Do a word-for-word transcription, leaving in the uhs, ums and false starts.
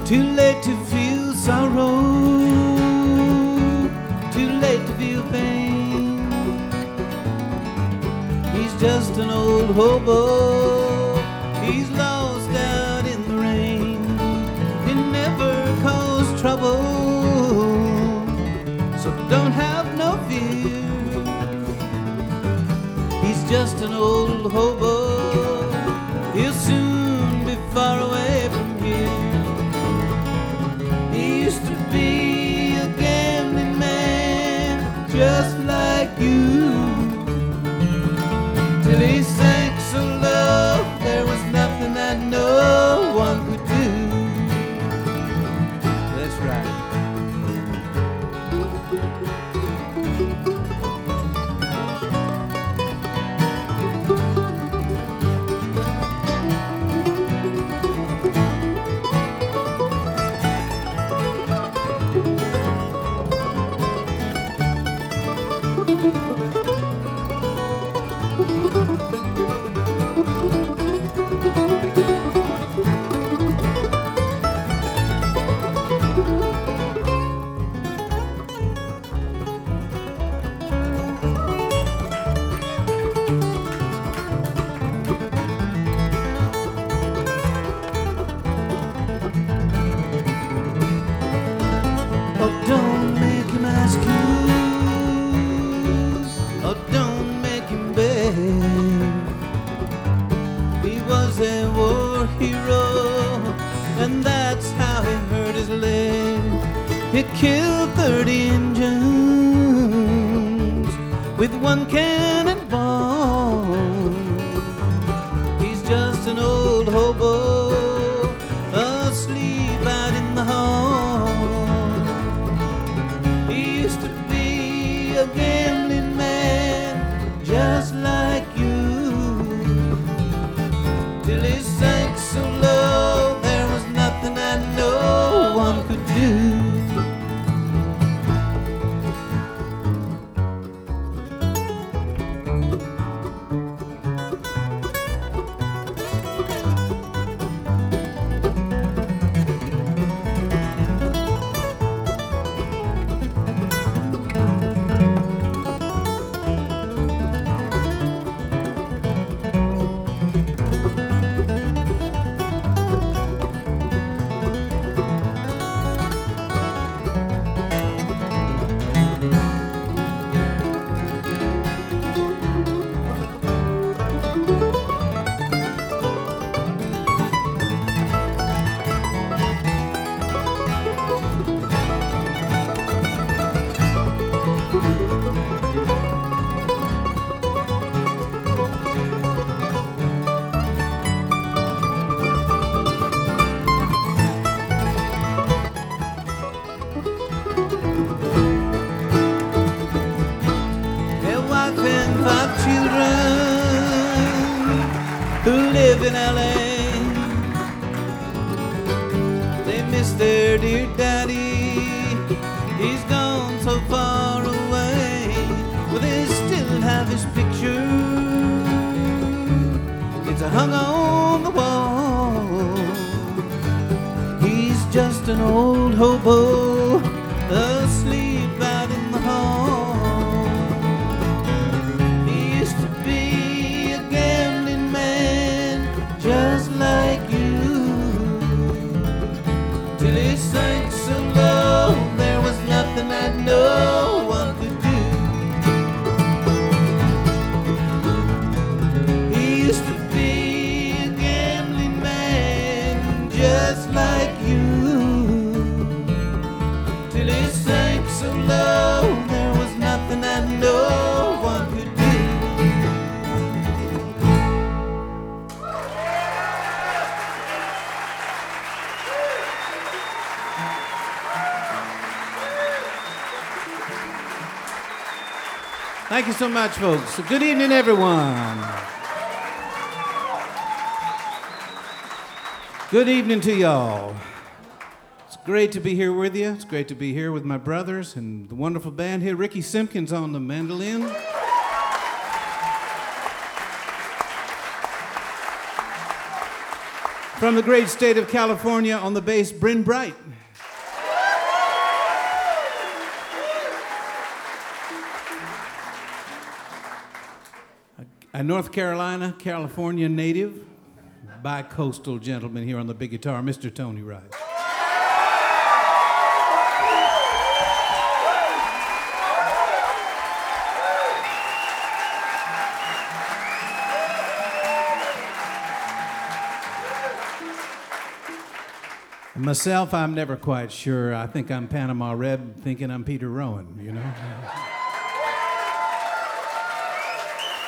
Too late to feel sorrow, too late to feel pain. He's just an old hobo, he's lost out in the rain. He never caused trouble, so don't have no fear. He's just an old hobo, he'll soon be far away from here. He used to be a gambling man, just like you, till he sank so low, there was nothing that no one could do. That's right. He was a war hero, and that's how he hurt his leg. He killed thirty Injuns with one cannonball. He's just an old hobo, asleep out in the hall. He used to be a gambling man, just like you, till he sank so low, there was nothing that no one could do. In L A, they miss their dear daddy. He's gone so far away, but they still have his picture. It's hung on the wall. He's just an old hobo, asleep out in the hall. He used to be a gambling man, just like you, till he sank so low, there was nothing that no one could do. He used to be a gambling man, just like you, till he sank so low, there was nothing that no one could do. Thank you so much, folks. Good evening, everyone. Good evening to y'all. It's great to be here with you. It's great to be here with my brothers and the wonderful band here. Ricky Simpkins on the mandolin. From the great state of California, on the bass, Bryn Bright. A North Carolina, California native, bi-coastal gentleman here on the big guitar, Mister Tony Rice. Myself, I'm never quite sure. I think I'm Panama Red, thinking I'm Peter Rowan, you know?